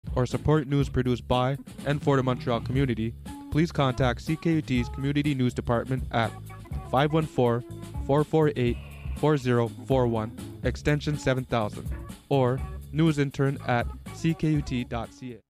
or support news produced by and for the Montreal community, please contact CKUT's Community News Department at 514-448-4041, extension 7000, or newsintern at ckut.ca.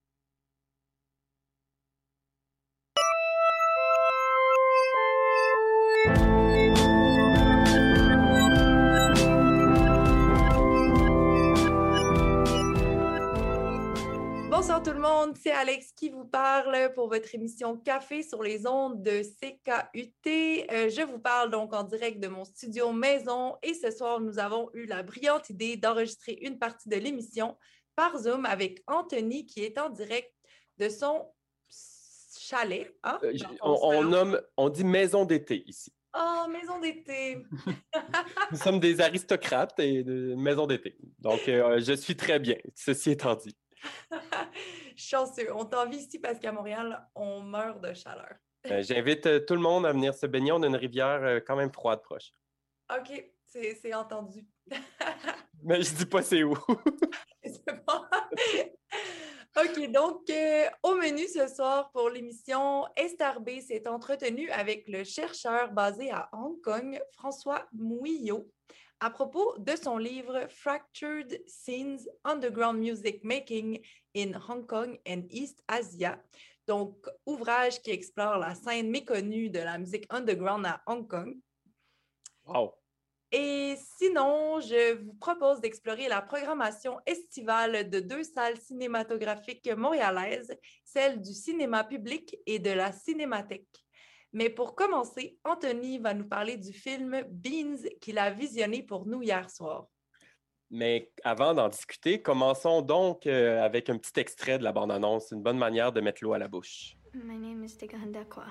Bonsoir tout le monde, c'est Alex qui vous parle pour votre émission Café sur les ondes de CKUT. Je vous parle donc en direct de mon studio maison et ce soir, nous avons eu la brillante idée d'enregistrer une partie de l'émission par Zoom avec Anthony qui est en direct de son chalet. Hein? On dit maison d'été ici. Oh, maison d'été! Nous sommes des aristocrates et de maison d'été. Donc, je suis très bien, ceci étant dit. Chanceux. On t'envie ici parce qu'à Montréal, on meurt de chaleur. J'invite tout le monde à venir se baigner. On a une rivière quand même froide proche. OK, c'est entendu. Mais je dis pas c'est où. C'est bon. OK, donc au menu ce soir pour l'émission, Esther B s'est entretenue avec le chercheur basé à Hong Kong, François Mouillot, à propos de son livre Fractured Scenes Underground Music Making in Hong Kong and East Asia. Donc, ouvrage qui explore la scène méconnue de la musique underground à Hong Kong. Wow! Et sinon, je vous propose d'explorer la programmation estivale de 2 salles cinématographiques montréalaises, celle du cinéma public et de la Cinémathèque. Mais pour commencer, Anthony va nous parler du film Beans qu'il a visionné pour nous hier soir. Mais avant d'en discuter, commençons donc avec un petit extrait de la bande-annonce. Une bonne manière de mettre l'eau à la bouche. My name is Degahandakwa.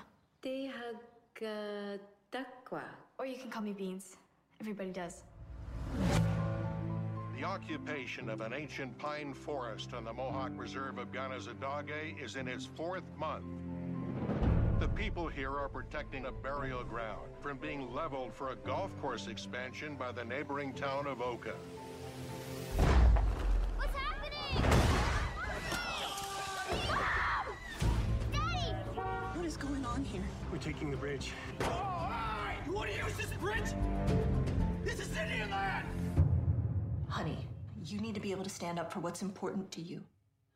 Degahandakwa. Or you can call me Beans. Everybody does. The occupation of an ancient pine forest on the Mohawk Reserve of Ganazadage is in its 4th month. The people here are protecting a burial ground from being leveled for a golf course expansion by the neighboring town of Oka. What's happening? Daddy! What is going on here? We're taking the bridge. Oh, hi! You want to use this bridge? This is Indian land! Honey, you need to be able to stand up for what's important to you.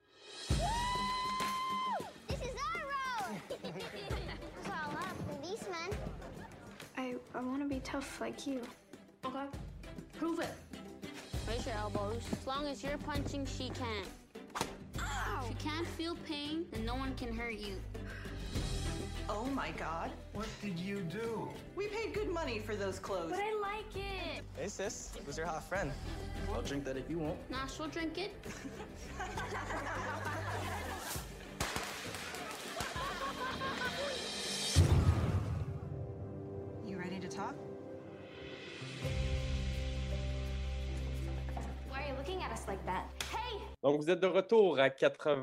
This is our road! It's all up for these men. I want to be tough like you. Okay. Prove it. Raise your elbows. As long as you're punching, she can't. Ow! If you can't feel pain, then no one can hurt you. Oh my God. What did you do? We paid good money for those clothes. But I like it. Hey sis, who's your hot friend? I'll drink that if you won't. Nah, she'll drink it. You ready to talk? Why are you looking at us like that? Hey! Donc, vous êtes de retour à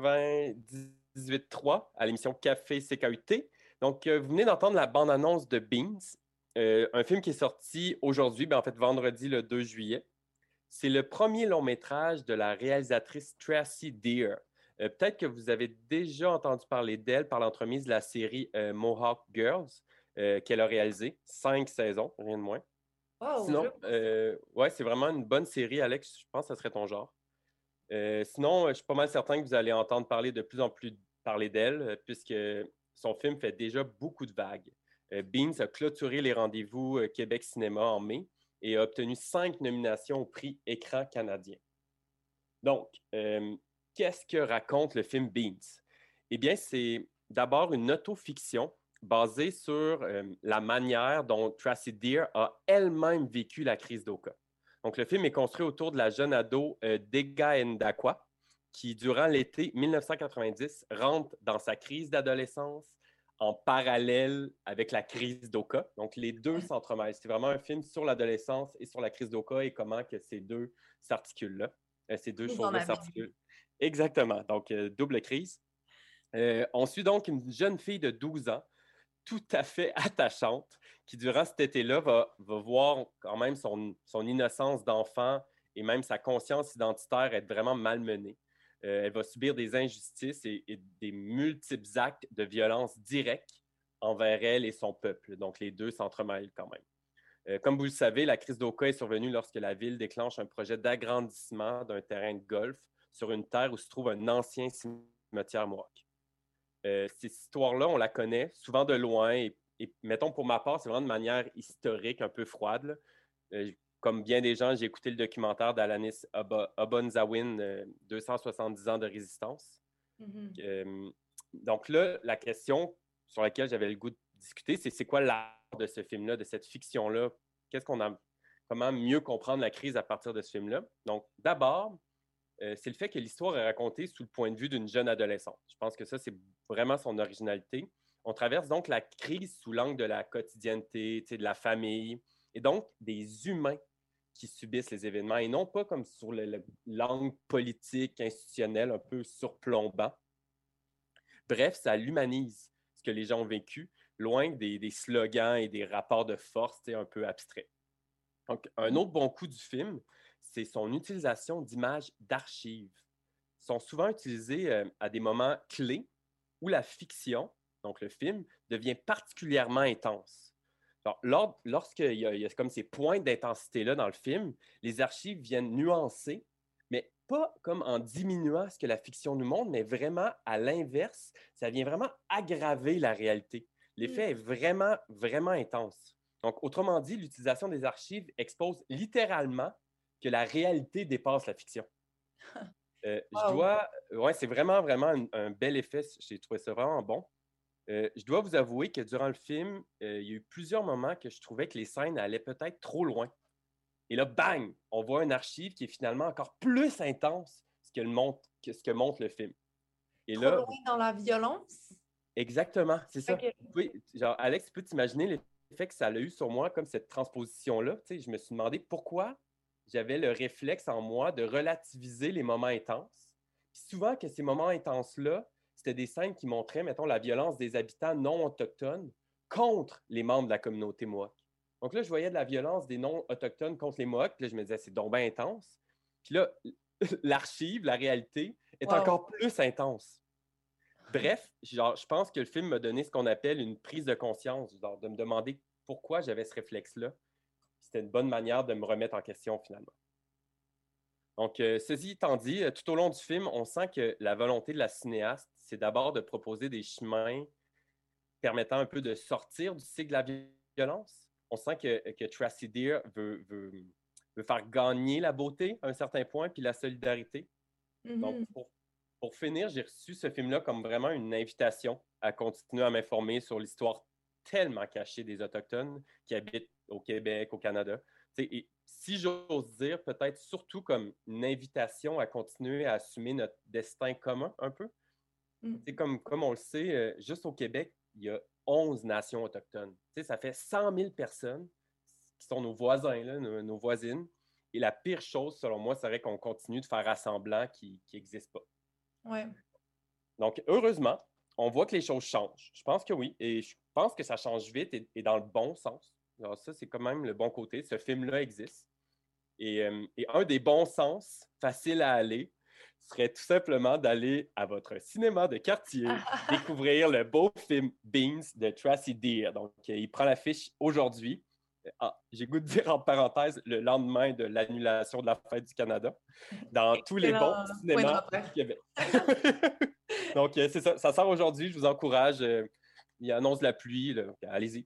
98.3 à l'émission Café CKUT. Donc, vous venez d'entendre la bande-annonce de Beans, un film qui est sorti aujourd'hui, en fait vendredi le 2 juillet. C'est le premier long-métrage de la réalisatrice Tracy Deer. Peut-être que vous avez déjà entendu parler d'elle par l'entremise de la série Mohawk Girls qu'elle a réalisée. 5 saisons, rien de moins. Oh, Sinon, ouais, c'est vraiment une bonne série, Alex. Je pense que ça serait ton genre. Sinon, je suis pas mal certain que vous allez entendre parler de plus en plus parler d'elle, puisque son film fait déjà beaucoup de vagues. Beans a clôturé les rendez-vous Québec Cinéma en mai et a obtenu 5 nominations au prix Écran canadien. Donc, qu'est-ce que raconte le film Beans? Eh bien, c'est d'abord une autofiction basée sur la manière dont Tracy Deer a elle-même vécu la crise d'Oka. Donc, le film est construit autour de la jeune ado Dega Ndakwa, qui, durant l'été 1990, rentre dans sa crise d'adolescence en parallèle avec la crise d'Oka. Donc, les deux s'entremêlent. C'est vraiment un film sur l'adolescence et sur la crise d'Oka et comment que ces deux s'articulent là. Ces deux choses-là s'articulent. Exactement. Donc, double crise. On suit donc une jeune fille de 12 ans, tout à fait attachante, qui, durant cet été-là, va voir quand même son innocence d'enfant et même sa conscience identitaire être vraiment malmenée. Elle va subir des injustices et des multiples actes de violence directe envers elle et son peuple. Donc, les deux s'entremêlent quand même. Comme vous le savez, la crise d'Oka est survenue lorsque la ville déclenche un projet d'agrandissement d'un terrain de golf sur une terre où se trouve un ancien cimetière Mohawk. Cette histoire-là, on la connaît souvent de loin et mettons, pour ma part, c'est vraiment de manière historique, un peu froide. Comme bien des gens, j'ai écouté le documentaire d'Alanis Obonzawin, 270 ans de résistance. Donc là, la question sur laquelle j'avais le goût de discuter, c'est quoi l'art de ce film-là, de cette fiction-là? Comment mieux comprendre la crise à partir de ce film-là? Donc, d'abord, c'est le fait que l'histoire est racontée sous le point de vue d'une jeune adolescente. Je pense que ça, c'est vraiment son originalité. On traverse donc la crise sous l'angle de la quotidienneté, de la famille, et donc des humains qui subissent les événements, et non pas comme sur l'angle politique, institutionnel, un peu surplombant. Bref, ça l'humanise, ce que les gens ont vécu, loin des slogans et des rapports de force un peu abstraits. Donc, un autre bon coup du film, c'est son utilisation d'images d'archives. Ils sont souvent utilisées à des moments clés où la fiction, donc le film, devient particulièrement intense. Lorsqu'il y a comme ces points d'intensité-là dans le film, les archives viennent nuancer, mais pas comme en diminuant ce que la fiction nous montre, mais vraiment à l'inverse, ça vient vraiment aggraver la réalité. L'effet est vraiment, vraiment intense. Donc, autrement dit, l'utilisation des archives expose littéralement que la réalité dépasse la fiction. C'est vraiment, vraiment un bel effet. J'ai trouvé ça vraiment bon. Je dois vous avouer que durant le film, il y a eu plusieurs moments que je trouvais que les scènes allaient peut-être trop loin. Et là, bang! On voit une archive qui est finalement encore plus intense que ce que montre le film. Et trop là, loin dans la violence? Exactement, c'est ça. Okay. Alex, tu peux t'imaginer l'effet que ça a eu sur moi, comme cette transposition-là. Je me suis demandé pourquoi j'avais le réflexe en moi de relativiser les moments intenses. Puis souvent que ces moments intenses-là, c'était des scènes qui montraient, mettons, la violence des habitants non autochtones contre les membres de la communauté Mohawk. Donc là, je voyais de la violence des non-autochtones contre les Mohawks, puis là, je me disais, c'est donc bien intense. Puis là, l'archive, la réalité, est encore plus intense. Bref, je pense que le film m'a donné ce qu'on appelle une prise de conscience, de me demander pourquoi j'avais ce réflexe-là. C'était une bonne manière de me remettre en question, finalement. Donc, ceci étant dit, tout au long du film, on sent que la volonté de la cinéaste, c'est d'abord de proposer des chemins permettant un peu de sortir du cycle de la violence. On sent que Tracy Deer veut faire gagner la beauté à un certain point, puis la solidarité. Donc, pour finir, j'ai reçu ce film-là comme vraiment une invitation à continuer à m'informer sur l'histoire tellement cachée des Autochtones qui habitent au Québec, au Canada. Et si j'ose dire, peut-être surtout comme une invitation à continuer à assumer notre destin commun un peu. Comme on le sait, juste au Québec, il y a 11 nations autochtones. Ça fait 100 000 personnes qui sont nos voisins, là, nos voisines. Et la pire chose, selon moi, serait qu'on continue de faire assemblant qui n'existe pas. Ouais. Donc, heureusement, on voit que les choses changent. Je pense que oui. Et je pense que ça change vite et dans le bon sens. Alors ça, c'est quand même le bon côté. Ce film-là existe. Et un des bons sens, facile à aller, serait tout simplement d'aller à votre cinéma de quartier, découvrir le beau film Beans de Tracy Deer. Donc, il prend l'affiche aujourd'hui. J'ai goût de dire en parenthèse, le lendemain de l'annulation de la Fête du Canada, dans tous les bons cinémas du Québec. Donc, c'est ça. Ça sort aujourd'hui. Je vous encourage. Il annonce la pluie. Là, allez-y.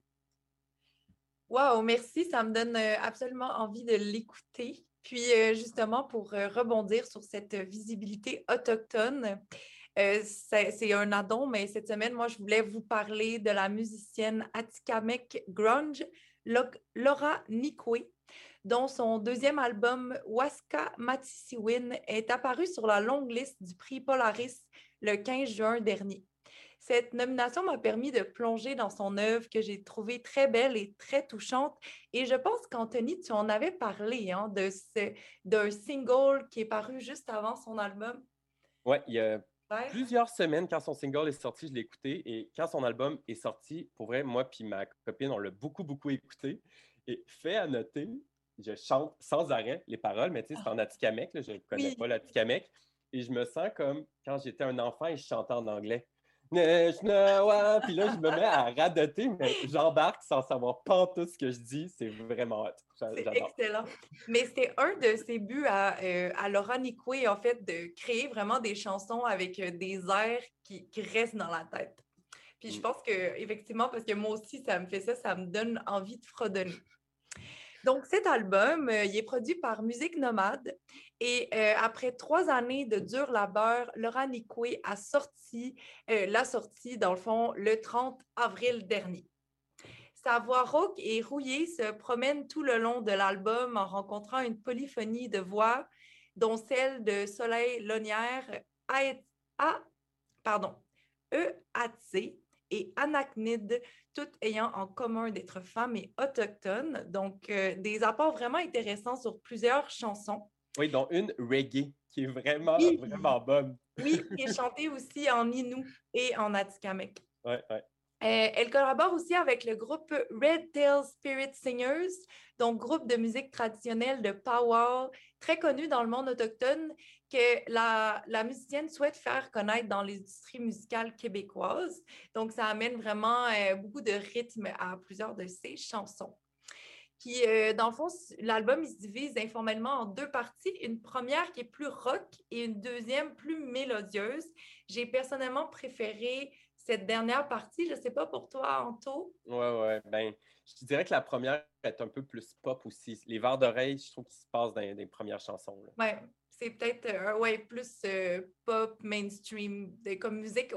Wow, merci. Ça me donne absolument envie de l'écouter. Puis, justement, pour rebondir sur cette visibilité autochtone, c'est un addon, mais cette semaine, moi, je voulais vous parler de la musicienne Atikamekw grunge, Laura Nikwe, dont son deuxième album, Waska Matisiwin, est apparu sur la longue liste du prix Polaris le 15 juin dernier. Cette nomination m'a permis de plonger dans son œuvre que j'ai trouvée très belle et très touchante. Et je pense qu'Anthony, tu en avais parlé d'un single qui est paru juste avant son album. Oui, il y a plusieurs semaines, quand son single est sorti, je l'ai écouté. Et quand son album est sorti, pour vrai, moi puis ma copine, on l'a beaucoup, beaucoup écouté. Et fait à noter, je chante sans arrêt les paroles, mais tu sais, c'est en Atikamekw, je ne connais pas l'Atikamekw. et je me sens comme quand j'étais un enfant et je chantais en anglais. Puis là, je me mets à radoter, mais j'embarque sans savoir pas tout ce que je dis. C'est vraiment hot. C'est excellent. Mais c'était un de ses buts à Laura Nicoué, en fait, de créer vraiment des chansons avec des airs qui restent dans la tête. Puis je pense qu'effectivement, parce que moi aussi, ça me fait ça me donne envie de fredonner. Donc, cet album, il est produit par Musique Nomade et après 3 années de dur labeur, Laura Nicoué l'a sorti, dans le fond, le 30 avril dernier. Sa voix rauque et rouillée se promène tout le long de l'album en rencontrant une polyphonie de voix, dont celle de Soleil Lonière, Eatse et Anachnid, toutes ayant en commun d'être femmes et autochtones. Donc, des apports vraiment intéressants sur plusieurs chansons. Oui, dont une reggae, qui est vraiment, vraiment bonne. Oui, qui est chantée aussi en Innu et en Atikamekw. Oui. Elle collabore aussi avec le groupe Red Tail Spirit Singers, donc groupe de musique traditionnelle de powwow, très connu dans le monde autochtone, que la musicienne souhaite faire connaître dans l'industrie musicale québécoise. Donc, ça amène vraiment beaucoup de rythme à plusieurs de ses chansons. Puis, dans le fond, l'album il se divise informellement en 2 parties. Une première qui est plus rock et une deuxième plus mélodieuse. J'ai personnellement préféré cette dernière partie. Je ne sais pas pour toi, Anto. Oui. Ben, je te dirais que la première est un peu plus pop aussi. Les vers d'oreille, je trouve qu'ils se passent dans les premières chansons. Oui, c'est peut-être plus pop, mainstream, comme musique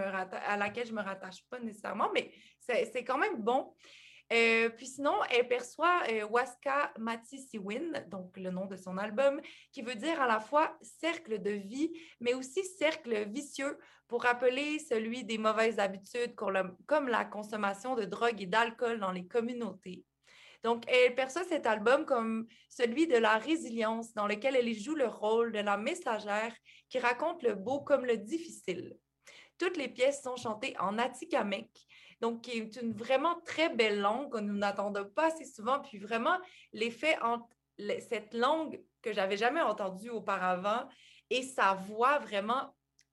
à laquelle je me rattache pas nécessairement, mais c'est quand même bon. Puis sinon, elle perçoit Waska Matisiwin, donc le nom de son album, qui veut dire à la fois cercle de vie, mais aussi cercle vicieux, pour rappeler celui des mauvaises habitudes comme la consommation de drogue et d'alcool dans les communautés. Donc, elle perçoit cet album comme celui de la résilience, dans lequel elle joue le rôle de la messagère qui raconte le beau comme le difficile. Toutes les pièces sont chantées en Atikamekw, donc qui est une vraiment très belle langue que nous n'entendons pas assez souvent, puis vraiment l'effet entre cette langue que j'avais jamais entendue auparavant et sa voix vraiment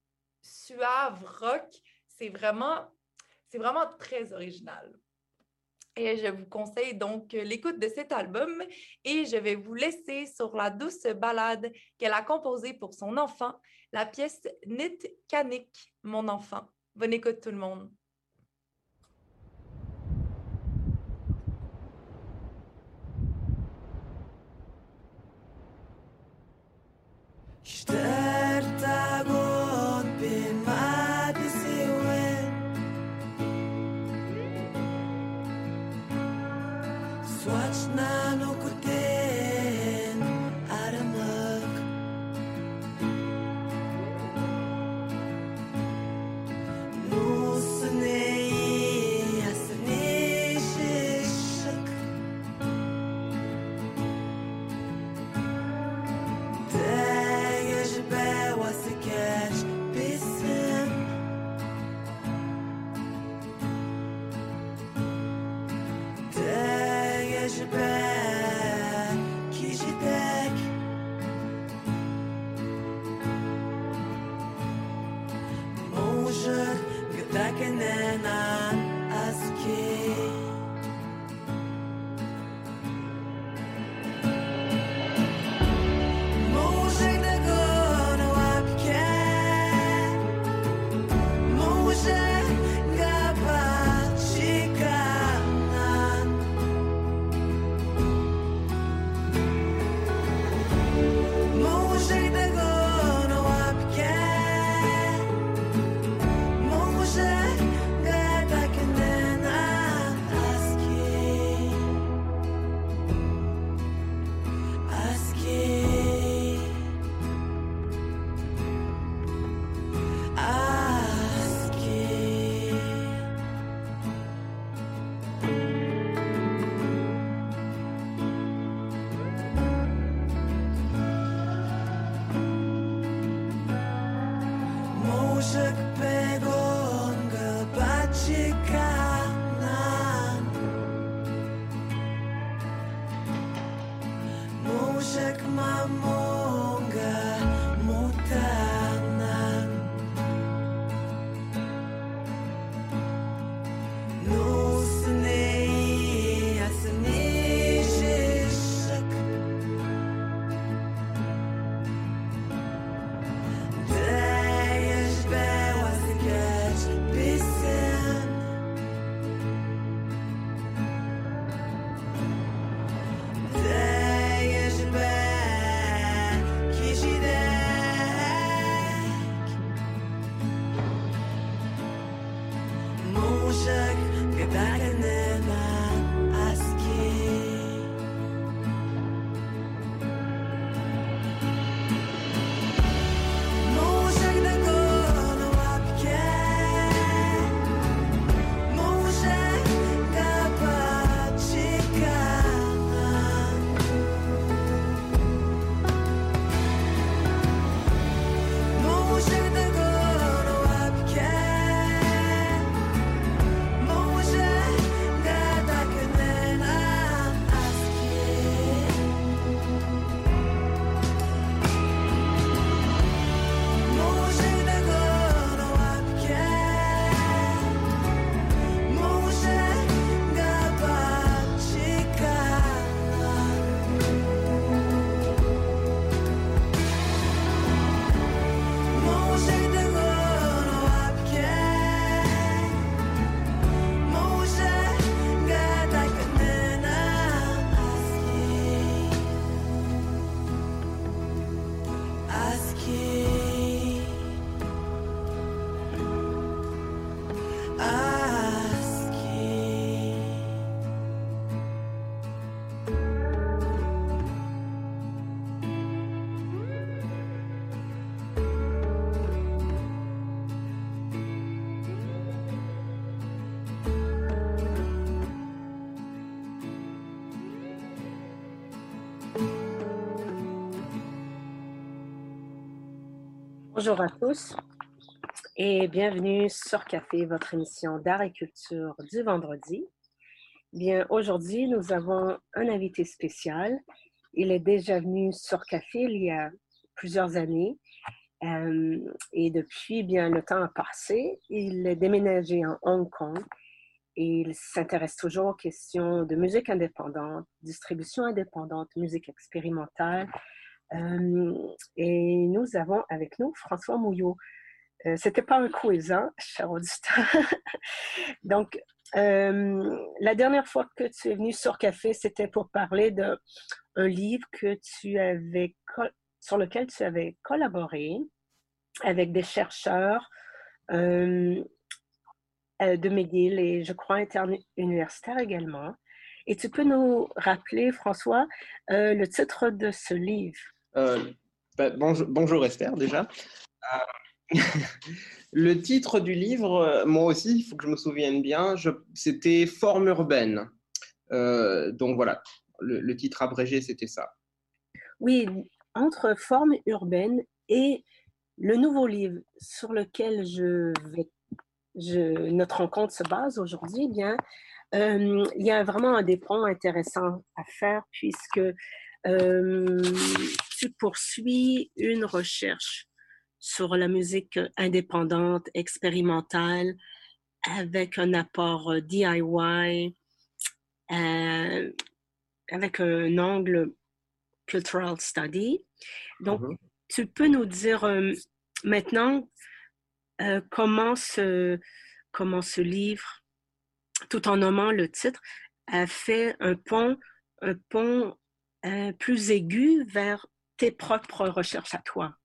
suave, rock, c'est vraiment très original. Et je vous conseille donc l'écoute de cet album et je vais vous laisser sur la douce ballade qu'elle a composée pour son enfant, la pièce Nitkanik, mon enfant. Bonne écoute tout le monde. Mamonga muta Bonjour à tous et bienvenue sur Café, votre émission d'art et culture du vendredi. Bien, aujourd'hui, nous avons un invité spécial. Il est déjà venu sur Café il y a plusieurs années et depuis, bien, le temps a passé. Il est déménagé en Hong Kong et il s'intéresse toujours aux questions de musique indépendante, distribution indépendante, musique expérimentale. Et nous avons avec nous François Mouillot. C'était pas un quiz, hein, cher auditeur. Donc, la dernière fois que tu es venu sur Café, c'était pour parler d'un livre que sur lequel tu avais collaboré avec des chercheurs de McGill et je crois interuniversitaire également. Et tu peux nous rappeler, François, le titre de ce livre? Bonjour Esther, déjà. Le titre du livre, moi aussi, il faut que je me souvienne bien, c'était Forme urbaine. Donc voilà, le titre abrégé, c'était ça. Oui, entre Forme urbaine et le nouveau livre sur lequel notre rencontre se base aujourd'hui, bien, il y a vraiment des ponts intéressants à faire puisque tu poursuis une recherche sur la musique indépendante, expérimentale, avec un apport DIY, avec un angle cultural study. Donc, tu peux nous dire maintenant comment ce livre, tout en nommant le titre, a fait un pont plus aigu vers tes propres recherches à toi.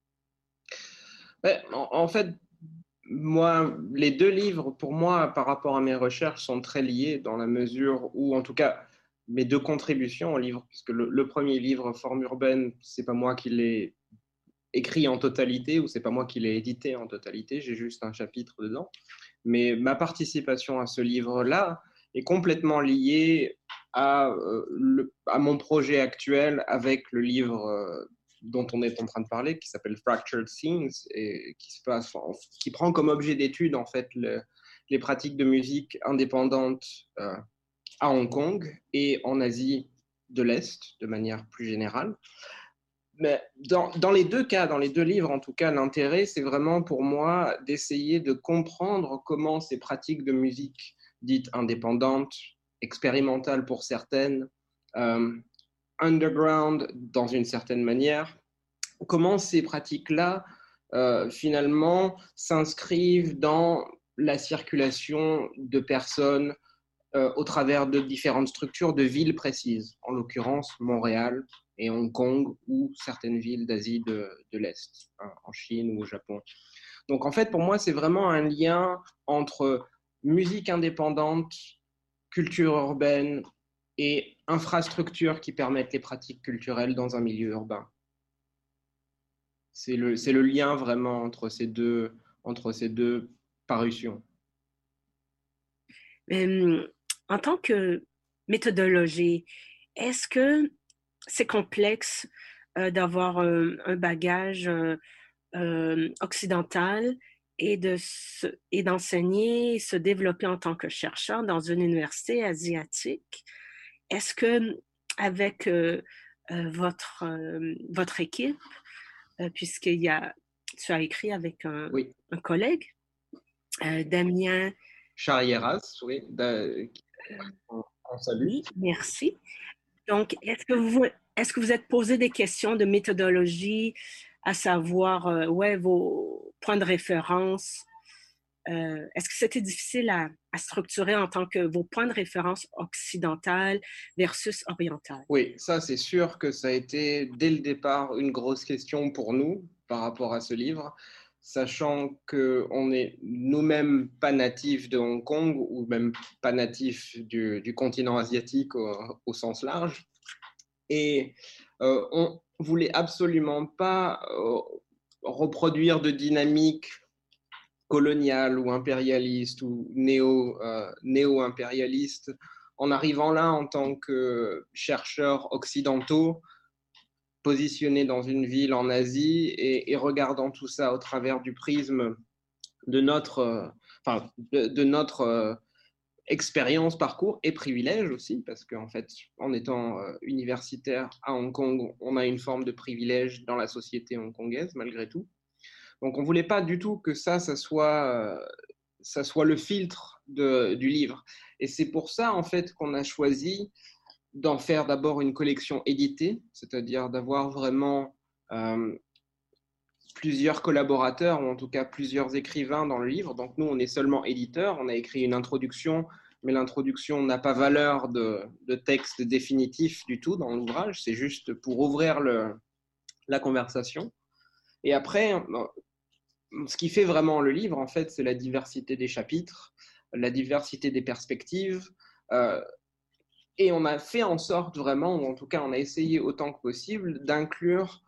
En fait, moi, les deux livres, pour moi, par rapport à mes recherches, sont très liés dans la mesure où, en tout cas, mes deux contributions au livre, puisque le premier livre, Forme urbaine, c'est pas moi qui l'ai écrit en totalité ou c'est pas moi qui l'ai édité en totalité, j'ai juste un chapitre dedans. Mais ma participation à ce livre-là est complètement liée à mon projet actuel avec le livre dont on est en train de parler, qui s'appelle Fractured Scenes, et qui prend comme objet d'étude en fait les pratiques de musique indépendante à Hong Kong et en Asie de l'Est, de manière plus générale. Mais dans les deux cas, dans les deux livres en tout cas, l'intérêt, c'est vraiment pour moi d'essayer de comprendre comment ces pratiques de musique dites indépendantes, expérimentales pour certaines, underground dans une certaine manière, comment ces pratiques-là finalement s'inscrivent dans la circulation de personnes au travers de différentes structures de villes précises, en l'occurrence Montréal et Hong Kong ou certaines villes d'Asie de l'Est, en Chine ou au Japon. Donc en fait, pour moi, c'est vraiment un lien entre musique indépendante, culture urbaine et infrastructures qui permettent les pratiques culturelles dans un milieu urbain. C'est le lien vraiment entre ces deux parutions. En tant que méthodologie, est-ce que c'est complexe d'avoir un bagage occidental et d'enseigner et se développer en tant que chercheur dans une université asiatique? Est-ce que avec votre équipe, puisque tu as écrit avec un collègue, Damien Charrieras, oui, on salue. Oui, merci. Donc, est-ce que vous êtes posé des questions de méthodologie, à savoir, vos points de référence? Est-ce que c'était difficile à structurer en tant que vos points de référence occidentales versus orientales? Oui, ça c'est sûr que ça a été dès le départ une grosse question pour nous par rapport à ce livre, sachant qu'on n'est nous-mêmes pas natifs de Hong Kong ou même pas natifs du continent asiatique au sens large. Et on ne voulait absolument pas reproduire de dynamique coloniale ou impérialiste ou néo-impérialiste en arrivant là en tant que chercheurs occidentaux positionné dans une ville en Asie et regardant tout ça au travers du prisme de notre, de notre expérience, parcours et privilège aussi, parce qu'en fait, en étant universitaire à Hong Kong, on a une forme de privilège dans la société hongkongaise, malgré tout. Donc, on ne voulait pas du tout que ça soit le filtre du livre. Et c'est pour ça, en fait, qu'on a choisi d'en faire d'abord une collection éditée, c'est-à-dire d'avoir vraiment plusieurs collaborateurs, ou en tout cas plusieurs écrivains dans le livre. Donc nous, on est seulement éditeur, on a écrit une introduction, mais l'introduction n'a pas valeur de texte définitif du tout dans l'ouvrage, c'est juste pour ouvrir la conversation. Et après, ce qui fait vraiment le livre, en fait, c'est la diversité des chapitres, la diversité des perspectives, et on a fait en sorte vraiment, ou en tout cas on a essayé autant que possible, d'inclure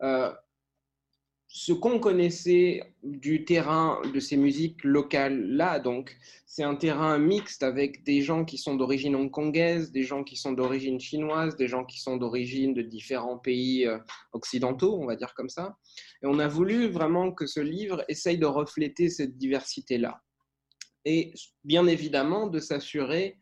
ce qu'on connaissait du terrain de ces musiques locales-là. Donc, c'est un terrain mixte avec des gens qui sont d'origine hongkongaise, des gens qui sont d'origine chinoise, des gens qui sont d'origine de différents pays occidentaux, on va dire comme ça. Et on a voulu vraiment que ce livre essaye de refléter cette diversité-là. Et bien évidemment, de s'assurer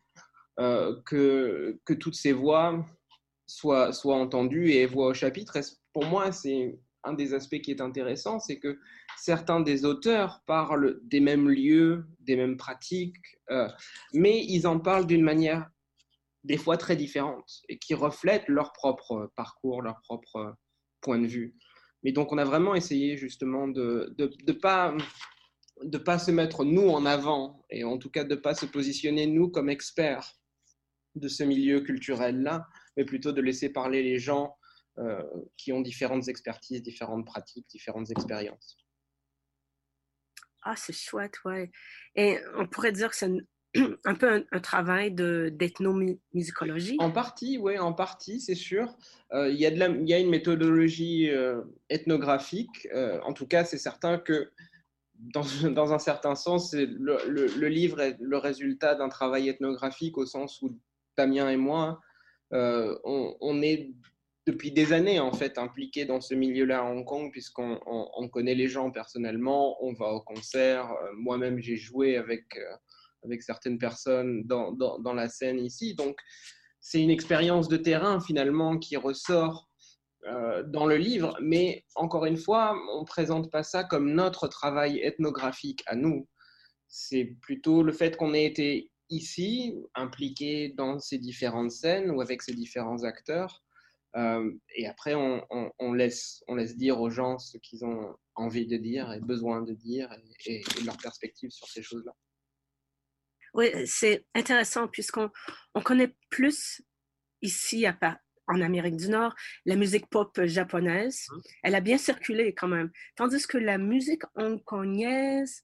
que toutes ces voix soient entendues et voix au chapitre. Et pour moi, c'est un des aspects qui est intéressant, c'est que certains des auteurs parlent des mêmes lieux, des mêmes pratiques, mais ils en parlent d'une manière des fois très différente et qui reflètent leur propre parcours, leur propre point de vue. Mais donc, on a vraiment essayé justement de pas se mettre nous en avant et en tout cas de pas se positionner nous comme experts de ce milieu culturel-là, mais plutôt de laisser parler les gens qui ont différentes expertises, différentes pratiques, différentes expériences. Ah, c'est chouette, ouais. Et on pourrait dire que c'est un peu un travail d'ethnomusicologie. En partie, oui, en partie, c'est sûr. Il y a une méthodologie ethnographique. En tout cas, c'est certain que dans un certain sens, le livre est le résultat d'un travail ethnographique au sens où Damien et moi, on est depuis des années en fait impliqués dans ce milieu-là à Hong Kong, puisqu'on connaît les gens personnellement, on va au concert. Moi-même, j'ai joué avec certaines personnes dans la scène ici. Donc, c'est une expérience de terrain finalement qui ressort dans le livre, mais encore une fois, on ne présente pas ça comme notre travail ethnographique à nous. C'est plutôt le fait qu'on ait été ici, impliqué dans ces différentes scènes ou avec ces différents acteurs. Et après, on laisse dire aux gens ce qu'ils ont envie de dire et besoin de dire et leur perspective sur ces choses-là. Oui, c'est intéressant puisqu'on connaît plus ici en Amérique du Nord la musique pop japonaise. Elle a bien circulé quand même. Tandis que la musique hongkongaise,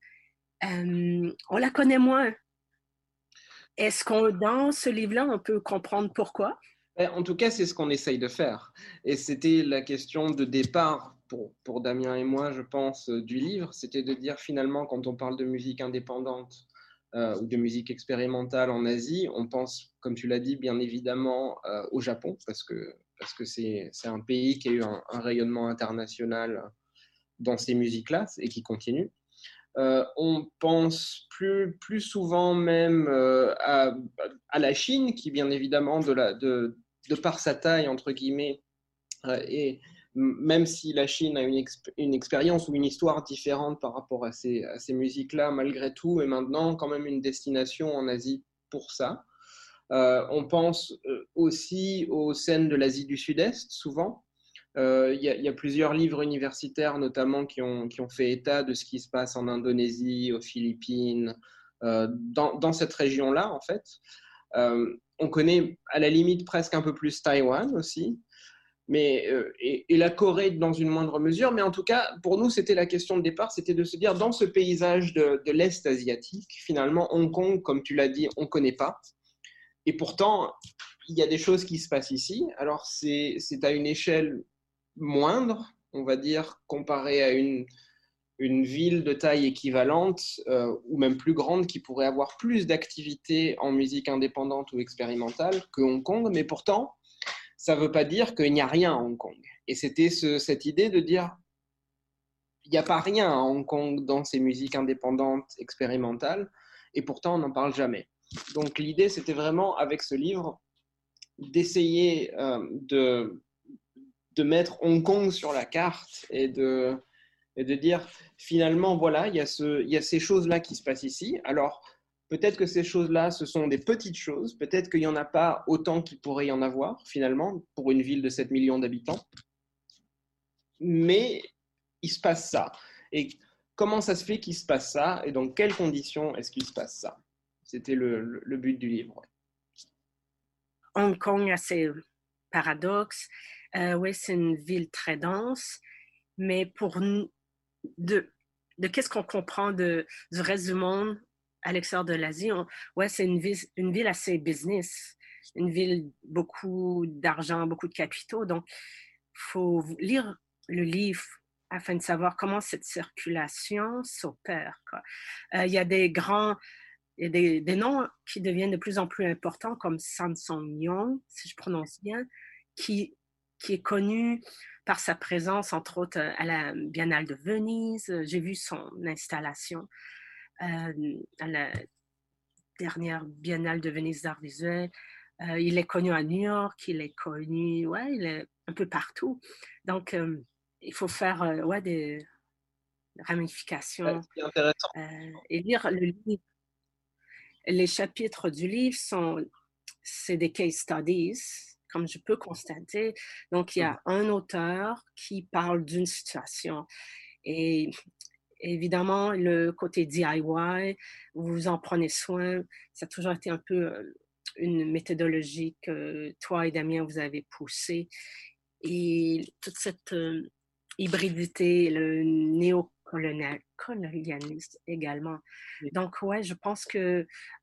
on la connaît moins. Est-ce qu'on, dans ce livre-là, on peut comprendre pourquoi? En tout cas, c'est ce qu'on essaye de faire. Et c'était la question de départ pour Damien et moi, je pense, du livre. C'était de dire finalement, quand on parle de musique indépendante ou de musique expérimentale en Asie, on pense, comme tu l'as dit, bien évidemment au Japon, parce que c'est un pays qui a eu un rayonnement international dans ces musiques-là et qui continue. On pense plus souvent même à la Chine, qui bien évidemment, de par sa taille, entre guillemets, et même si la Chine a une expérience ou une histoire différente par rapport à ces musiques-là, malgré tout, est maintenant quand même une destination en Asie pour ça. On pense aussi aux scènes de l'Asie du Sud-Est, souvent. Il y a plusieurs livres universitaires, notamment, qui ont fait état de ce qui se passe en Indonésie, aux Philippines, dans cette région-là, en fait. On connaît à la limite presque un peu plus Taïwan aussi, mais, et la Corée dans une moindre mesure. Mais en tout cas, pour nous, c'était la question de départ, c'était de se dire, dans ce paysage de l'Est asiatique, finalement, Hong Kong, comme tu l'as dit, on ne connaît pas. Et pourtant, il y a des choses qui se passent ici. Alors, c'est à une échelle moindre, on va dire, comparée à une ville de taille équivalente ou même plus grande qui pourrait avoir plus d'activités en musique indépendante ou expérimentale que Hong Kong. Mais pourtant, ça ne veut pas dire qu'il n'y a rien à Hong Kong. Et c'était cette idée de dire, il n'y a pas rien à Hong Kong dans ces musiques indépendantes, expérimentales, et pourtant on n'en parle jamais. Donc l'idée, c'était vraiment, avec ce livre, d'essayer de mettre Hong Kong sur la carte et de dire, finalement, voilà, il y a ces choses-là qui se passent ici. Alors, peut-être que ces choses-là, ce sont des petites choses. Peut-être qu'il n'y en a pas autant qu'il pourrait y en avoir, finalement, pour une ville de 7 millions d'habitants. Mais il se passe ça. Et comment ça se fait qu'il se passe ça? Et dans quelles conditions est-ce qu'il se passe ça? C'était le but du livre. Hong Kong a ses paradoxes. Oui, c'est une ville très dense. Mais de qu'est-ce qu'on comprend du reste du monde à l'extérieur de l'Asie, c'est une ville assez business, une ville beaucoup d'argent, beaucoup de capitaux. Donc, il faut lire le livre afin de savoir comment cette circulation s'opère. Il y a des noms qui deviennent de plus en plus importants, comme Samsung Yong, si je prononce bien, qui est connu par sa présence, entre autres, à la Biennale de Venise. J'ai vu son installation à la dernière Biennale de Venise d'art visuel. Il est connu à New York, il est connu, il est un peu partout. Donc, il faut faire des ramifications. C'est intéressant. Et lire le livre. Les chapitres du livre c'est des case studies, comme je peux constater. Donc, il y a un auteur qui parle d'une situation. Et évidemment, le côté DIY, vous en prenez soin, ça a toujours été un peu une méthodologie que toi et Damien, vous avez poussée. Et toute cette hybridité, le néocolonialisme également. Donc, je pense que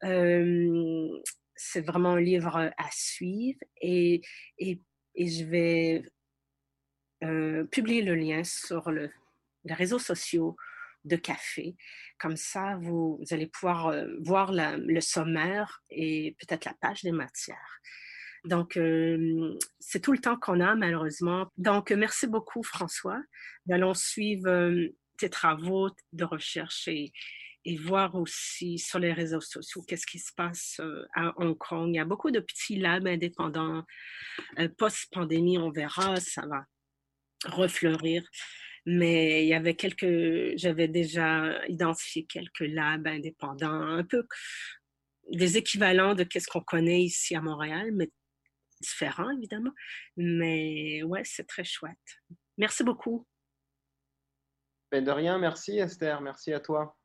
c'est vraiment un livre à suivre et je vais publier le lien sur les réseaux sociaux de Café. Comme ça, vous allez pouvoir voir le sommaire et peut-être la page des matières. Donc, c'est tout le temps qu'on a, malheureusement. Donc, merci beaucoup, François. Nous allons suivre tes travaux de recherche et voir aussi sur les réseaux sociaux qu'est-ce qui se passe à Hong Kong. Il y a beaucoup de petits labs indépendants. Post-pandémie, on verra, ça va refleurir. Mais j'avais déjà identifié quelques labs indépendants, un peu des équivalents de ce qu'on connaît ici à Montréal, mais différents, évidemment. Mais c'est très chouette. Merci beaucoup. De rien, merci Esther, merci à toi.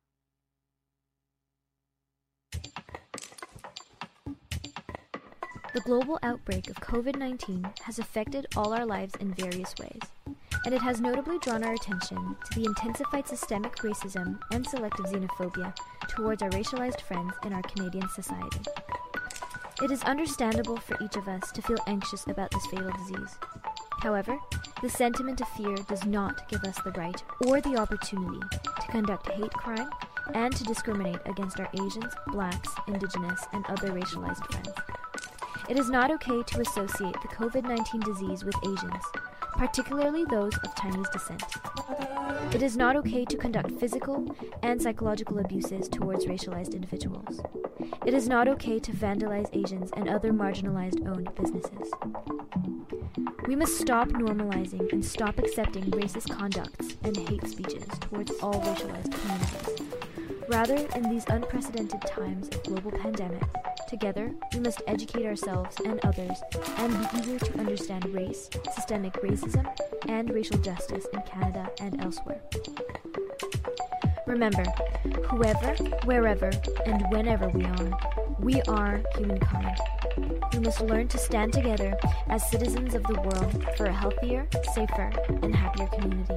The global outbreak of COVID-19 has affected all our lives in various ways, and it has notably drawn our attention to the intensified systemic racism and selective xenophobia towards our racialized friends in our Canadian society. It is understandable for each of us to feel anxious about this fatal disease. However, the sentiment of fear does not give us the right or the opportunity to conduct hate crime and to discriminate against our Asians, Blacks, Indigenous, and other racialized friends. It is not okay to associate the COVID-19 disease with Asians, particularly those of Chinese descent. It is not okay to conduct physical and psychological abuses towards racialized individuals. It is not okay to vandalize Asians and other marginalized owned businesses. We must stop normalizing and stop accepting racist conducts and hate speeches towards all racialized communities. Rather, in these unprecedented times of global pandemic, together, we must educate ourselves and others and be eager to understand race, systemic racism, and racial justice in Canada and elsewhere. Remember, whoever, wherever, and whenever we are humankind. We must learn to stand together as citizens of the world for a healthier, safer, and happier community.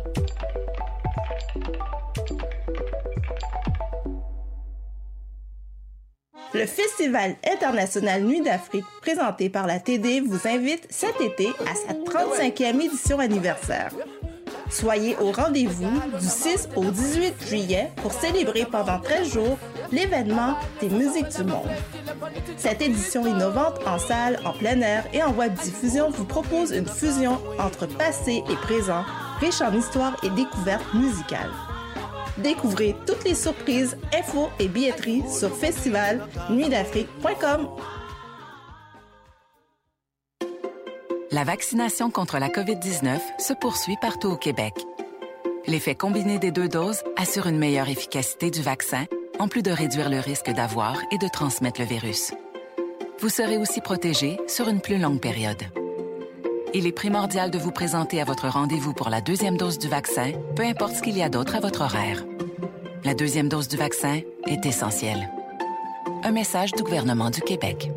Le Festival international Nuit d'Afrique, présenté par la TD, vous invite cet été à sa 35e édition anniversaire. Soyez au rendez-vous du 6 au 18 juillet pour célébrer pendant 13 jours l'événement des musiques du monde. Cette édition innovante en salle, en plein air et en web diffusion vous propose une fusion entre passé et présent, riche en histoire et découvertes musicales. Découvrez toutes les surprises, infos et billetteries sur festivalnuitdafrique.com. La vaccination contre la COVID-19 se poursuit partout au Québec. L'effet combiné des 2 doses assure une meilleure efficacité du vaccin, en plus de réduire le risque d'avoir et de transmettre le virus. Vous serez aussi protégé sur une plus longue période. Il est primordial de vous présenter à votre rendez-vous pour la 2e dose du vaccin, peu importe ce qu'il y a d'autre à votre horaire. La 2e dose du vaccin est essentielle. Un message du gouvernement du Québec.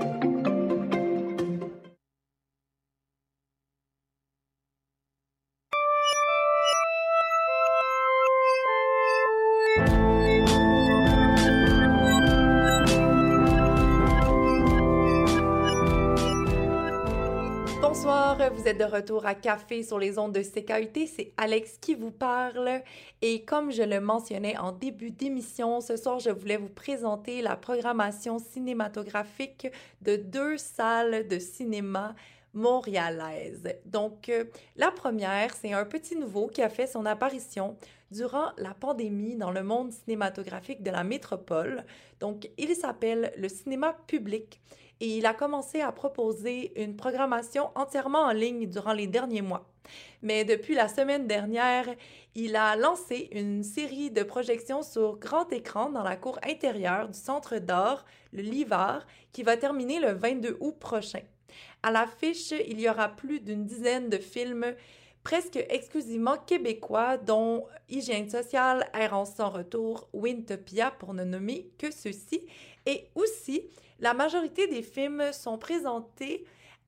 Vous êtes de retour à Café sur les ondes de CKUT, c'est Alex qui vous parle et comme je le mentionnais en début d'émission, ce soir je voulais vous présenter la programmation cinématographique de 2 salles de cinéma montréalaises. Donc la première, c'est un petit nouveau qui a fait son apparition durant la pandémie dans le monde cinématographique de la métropole. Donc il s'appelle le cinéma public. Et il a commencé à proposer une programmation entièrement en ligne durant les derniers mois. Mais depuis la semaine dernière, il a lancé une série de projections sur grand écran dans la cour intérieure du Centre d'art, le Livard, qui va terminer le 22 août prochain. À l'affiche, il y aura plus d'une dizaine de films presque exclusivement québécois, dont Hygiène sociale, Errance sans retour, Wintopia, pour ne nommer que ceux-ci, et aussi la majorité des films sont présentés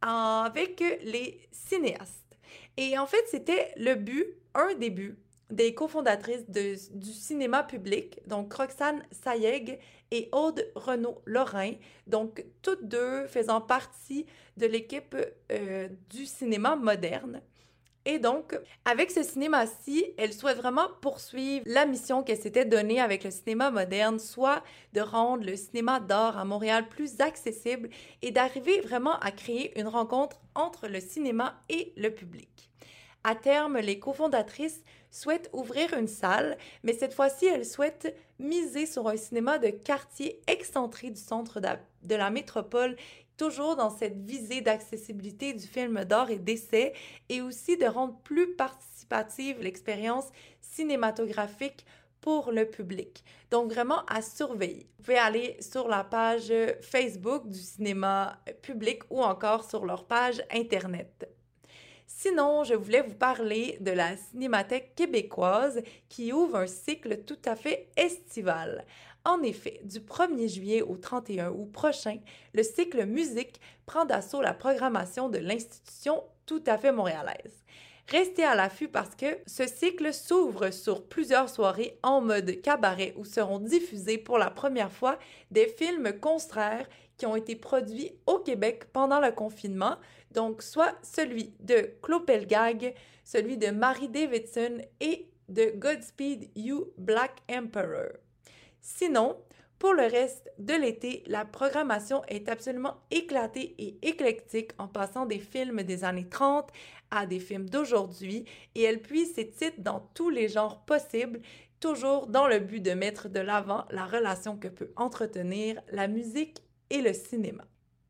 avec les cinéastes. Et en fait, c'était un des buts des cofondatrices du cinéma public, donc Roxane Sayeg et Aude Renaud-Lorrain, donc toutes deux faisant partie de l'équipe du cinéma moderne. Et donc, avec ce cinéma-ci, elle souhaite vraiment poursuivre la mission qu'elle s'était donnée avec le cinéma moderne, soit de rendre le cinéma d'art à Montréal plus accessible et d'arriver vraiment à créer une rencontre entre le cinéma et le public. À terme, les cofondatrices souhaitent ouvrir une salle, mais cette fois-ci, elles souhaitent miser sur un cinéma de quartier excentré du centre de la métropole, toujours dans cette visée d'accessibilité du film d'art et d'essai, et aussi de rendre plus participative l'expérience cinématographique pour le public. Donc vraiment à surveiller. Vous pouvez aller sur la page Facebook du cinéma public ou encore sur leur page Internet. Sinon, je voulais vous parler de la Cinémathèque québécoise qui ouvre un cycle tout à fait estival. En effet, du 1er juillet au 31 août prochain, le cycle musique prend d'assaut la programmation de l'institution tout à fait montréalaise. Restez à l'affût parce que ce cycle s'ouvre sur plusieurs soirées en mode cabaret où seront diffusés pour la première fois des films concerts qui ont été produits au Québec pendant le confinement, donc soit celui de Claude Pelgag, celui de Mary Davidson et de Godspeed You Black Emperor. Sinon, pour le reste de l'été, la programmation est absolument éclatée et éclectique en passant des films des années 30 à des films d'aujourd'hui et elle puise ses titres dans tous les genres possibles, toujours dans le but de mettre de l'avant la relation que peut entretenir la musique et le cinéma.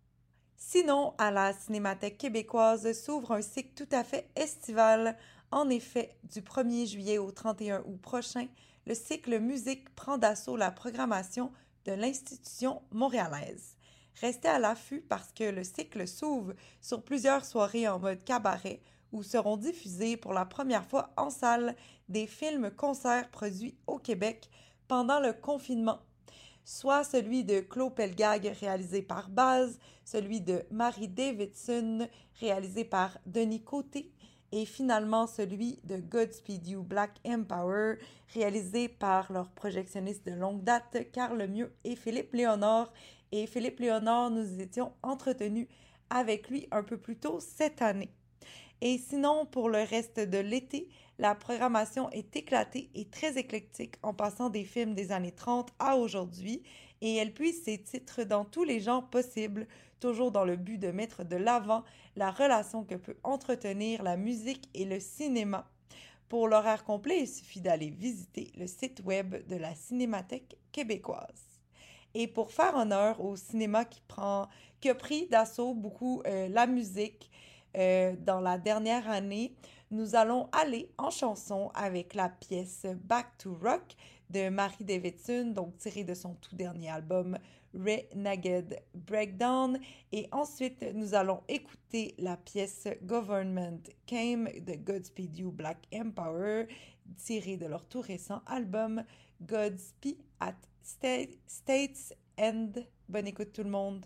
Sinon, à la Cinémathèque québécoise s'ouvre un cycle tout à fait estival. En effet, du 1er juillet au 31 août prochain, le cycle musique prend d'assaut la programmation de l'institution montréalaise. Restez à l'affût parce que le cycle s'ouvre sur plusieurs soirées en mode cabaret où seront diffusés pour la première fois en salle des films-concerts produits au Québec pendant le confinement. Soit celui de Claude Pelgag réalisé par Baz, celui de Mary Davidson réalisé par Denis Côté, et finalement celui de Godspeed You Black Emperor, réalisé par leurs projectionnistes de longue date, Carl Lemieux et Philippe Léonard. Et Philippe Léonard, nous étions entretenus avec lui un peu plus tôt cette année. Et sinon, pour le reste de l'été, La programmation est éclatée et très éclectique en passant des films des années 30 à aujourd'hui et elle puise ses titres dans tous les genres possibles, toujours dans le but de mettre de l'avant la relation que peut entretenir la musique et le cinéma. Pour l'horaire complet, il suffit d'aller visiter le site web de la Cinémathèque québécoise. Et pour faire honneur au cinéma qui a pris d'assaut beaucoup la musique dans la dernière année, nous allons aller en chanson avec la pièce Back to Rock de Mary Davidson, donc tirée de son tout dernier album Renegade Breakdown. Et ensuite, nous allons écouter la pièce Government Came de Godspeed You Black Empower, tirée de leur tout récent album Godspeed at States End. Bonne écoute tout le monde!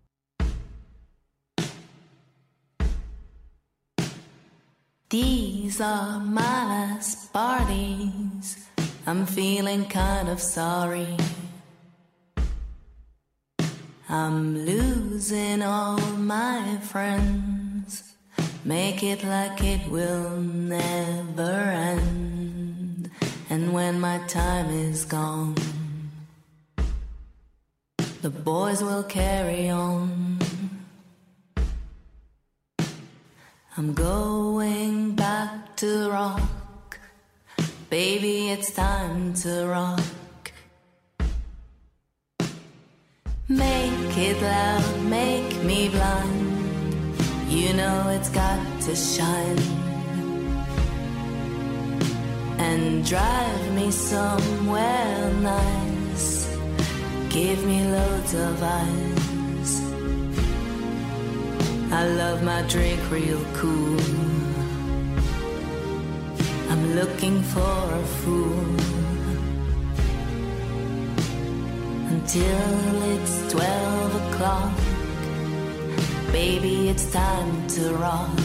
These are my last parties. I'm feeling kind of sorry. I'm losing all my friends. Make it like it will never end. And when my time is gone, the boys will carry on. I'm going back to rock. Baby, it's time to rock. Make it loud, make me blind. You know it's got to shine. And drive me somewhere nice. Give me loads of ice. I love my drink real cool. I'm looking for a fool. Until it's 12 o'clock. Baby, it's time to rock.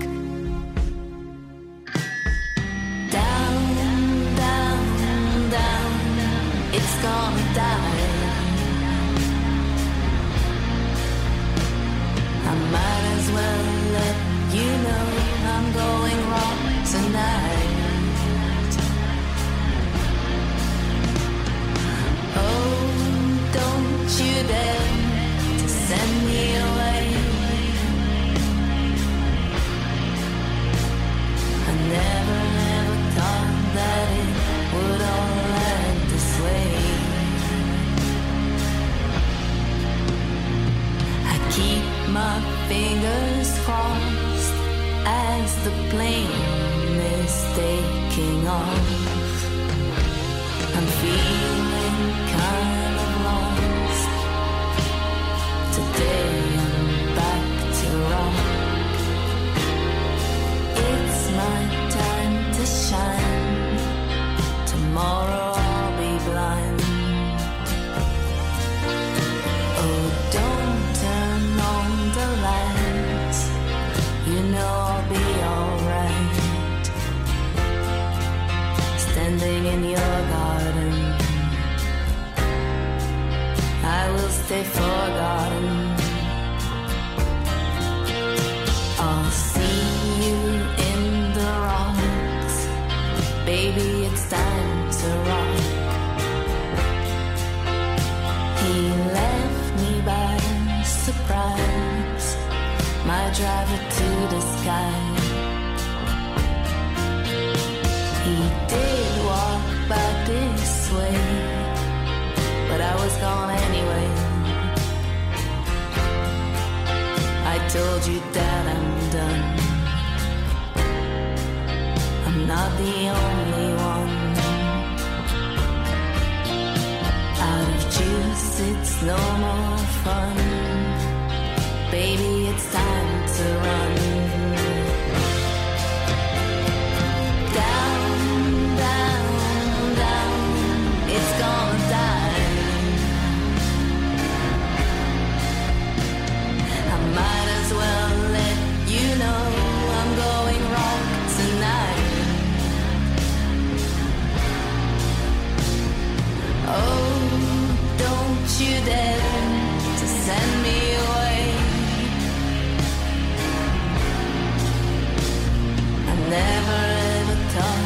Down, down, down. It's gonna die. I might as well let you know I'm going wrong tonight. Oh, don't you dare to send me away. I never, never thought that it would all end this way. I keep my fingers crossed as the plane is taking off. I'm feeling kind of lost. Today I'm back to rock. It's my time to shine. Tomorrow I'll be blind. Oh, don't turn on the lights. You know I'll be alright. Standing in your garden, I will stay forgotten. I'll see you in the rocks. Baby, it's time to rock. He left me by surprise, my driver to the sky. He did walk back this way, but I was gone anyway. I told you that I'm done. I'm not the only one. Out of juice, it's no more fun. Baby, it's time to run. Down, down, down, it's gonna die. I might as well let you know I'm going wrong tonight. Oh, don't you dare to send me away. I never ever thought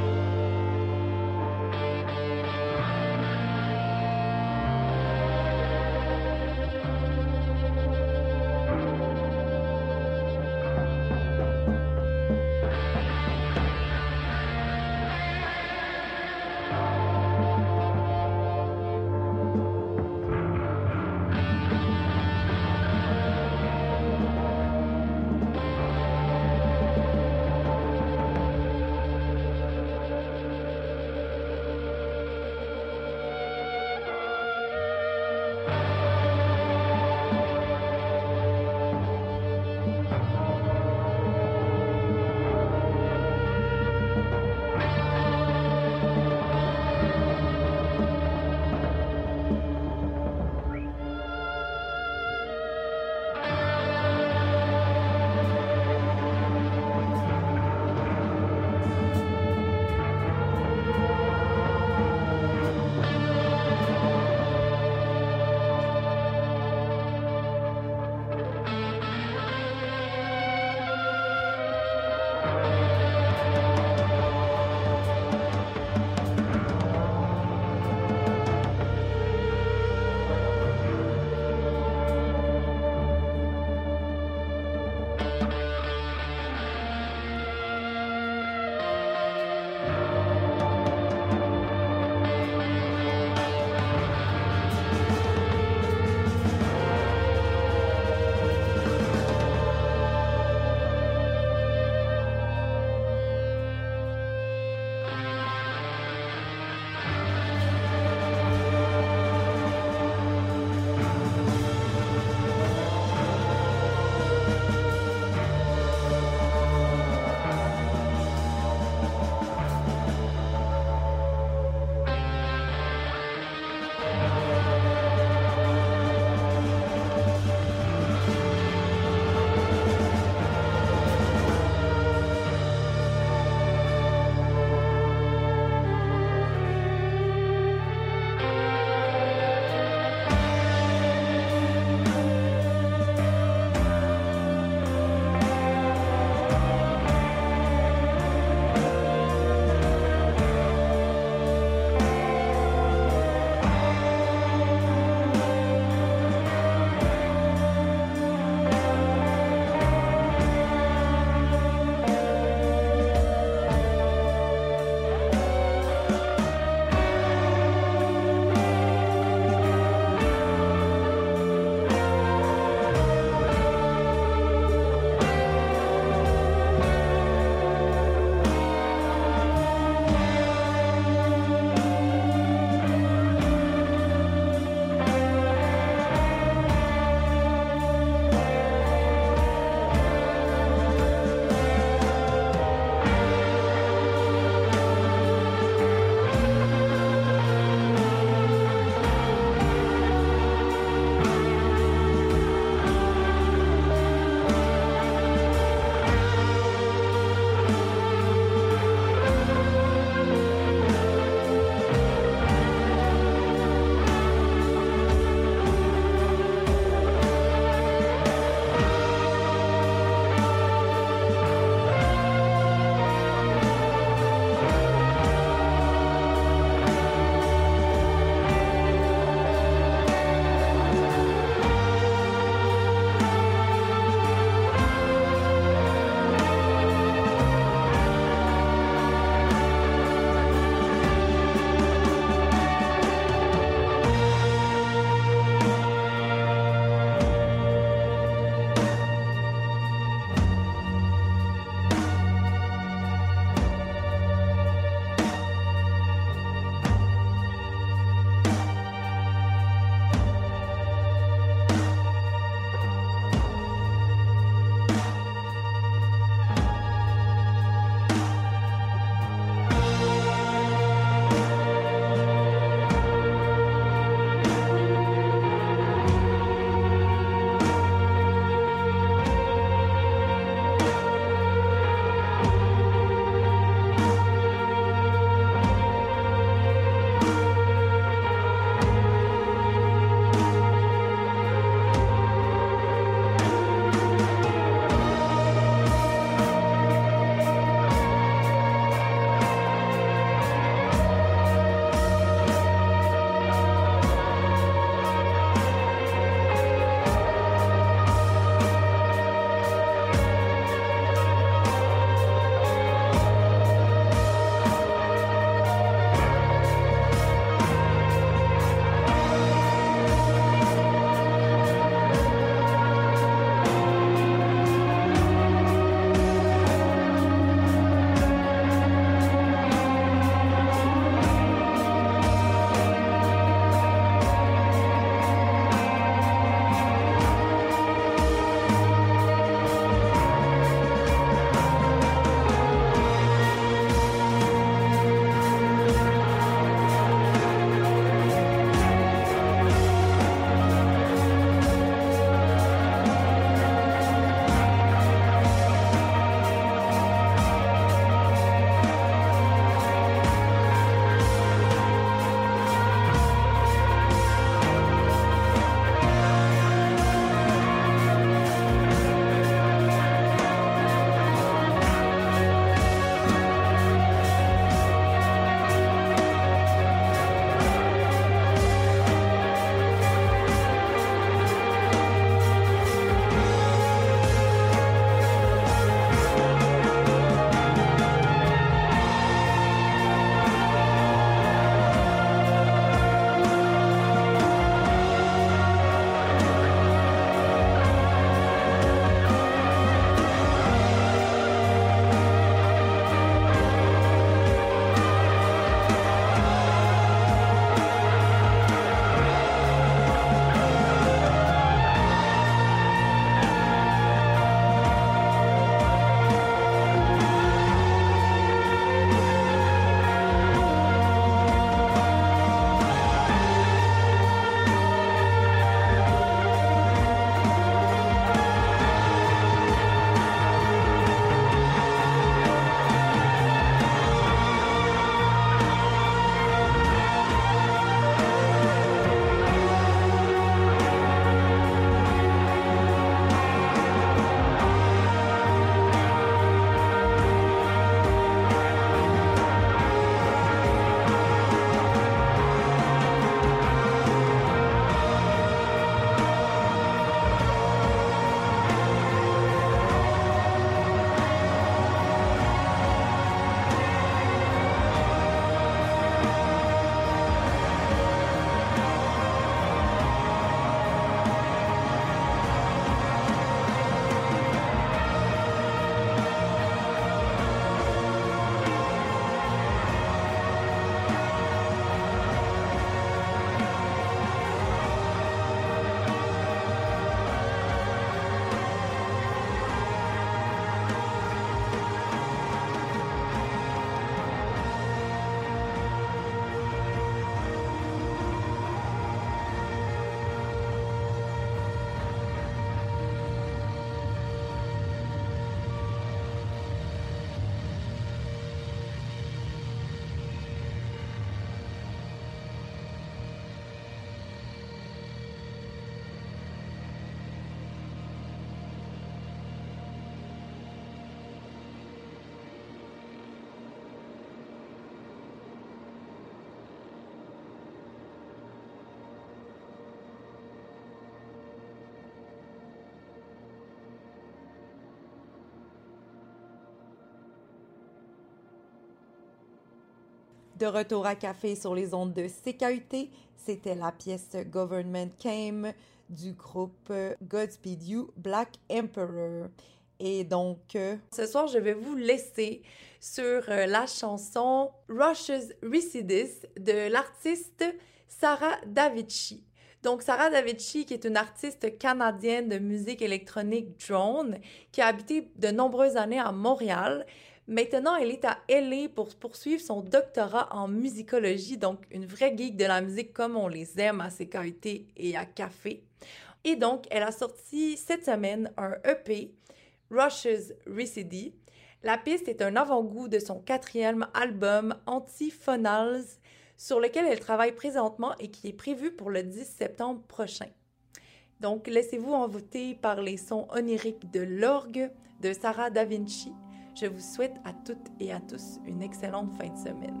De retour à café sur les ondes de CKUT, c'était la pièce Government Came du groupe Godspeed You Black Emperor. Et donc, ce soir, je vais vous laisser sur la chanson Rush's Recidus de l'artiste Sarah Davichi. Donc, Sarah Davichi, qui est une artiste canadienne de musique électronique drone, qui a habité de nombreuses années à Montréal. Maintenant, elle est à LA pour poursuivre son doctorat en musicologie, donc une vraie geek de la musique comme on les aime à CKUT et à Café. Et donc, elle a sorti cette semaine un EP, Rush's Recidus. La piste est un avant-goût de son 4e album Antiphonals, sur lequel elle travaille présentement et qui est prévu pour le 10 septembre prochain. Donc, laissez-vous envoûter par les sons oniriques de l'orgue de Sarah Davichi. Je vous souhaite à toutes et à tous une excellente fin de semaine.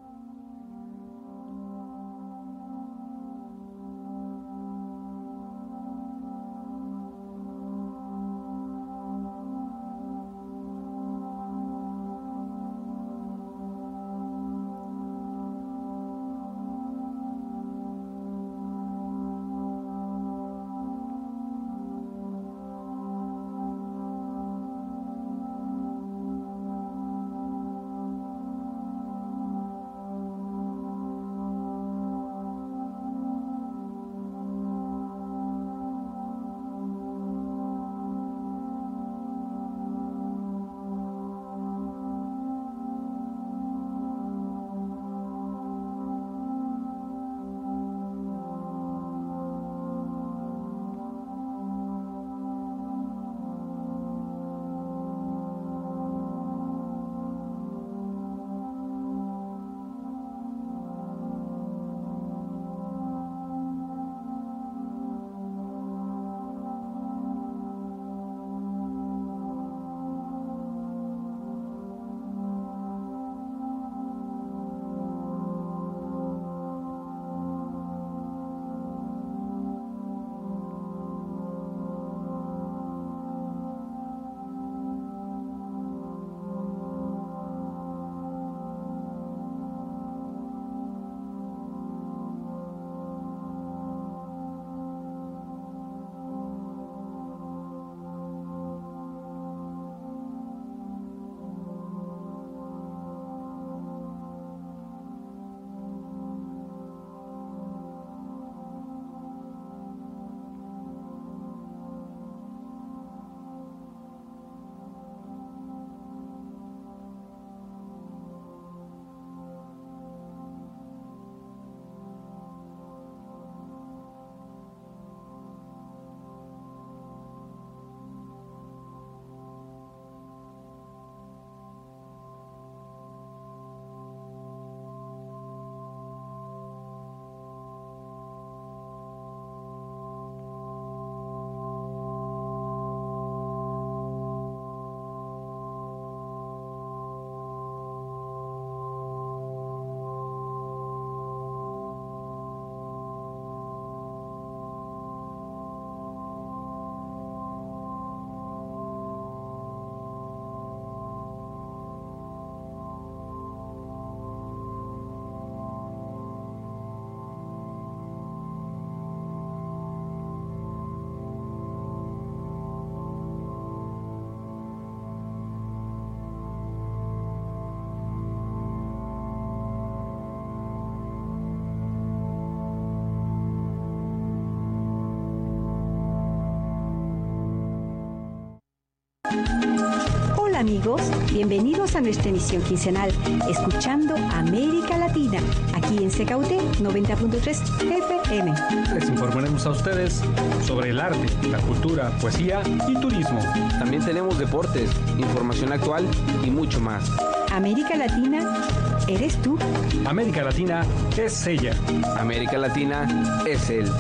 Hola amigos, bienvenidos a nuestra emisión quincenal, escuchando América Latina, aquí en CKUT 90.3 FM. Les informaremos a ustedes sobre el arte, la cultura, poesía y turismo. También tenemos deportes, información actual y mucho más. América Latina, ¿eres tú? América Latina es ella. América Latina es él.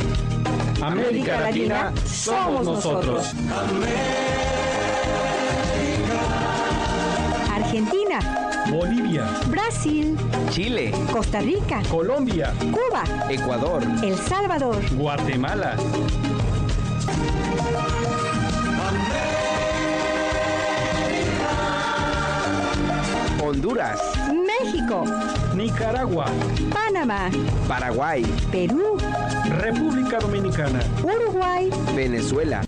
América Latina somos nosotros. Argentina, Bolivia, Brasil, Chile, Costa Rica, Colombia, Cuba, Ecuador, El Salvador, Guatemala, Honduras, México, Nicaragua, Panamá, Paraguay, Perú, República Dominicana, Uruguay, Venezuela.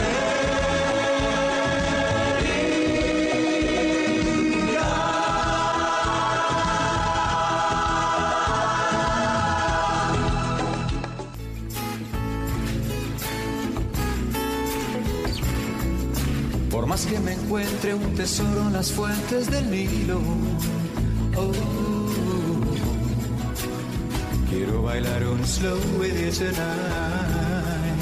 Por más que me encuentre un tesoro en las fuentes del Nilo, oh, quiero bailar un slow with you tonight,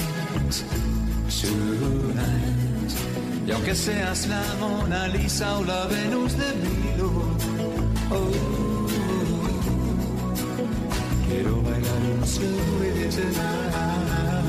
tonight. Y aunque seas la Mona Lisa o la Venus de Milo, oh, quiero bailar un slow with you tonight.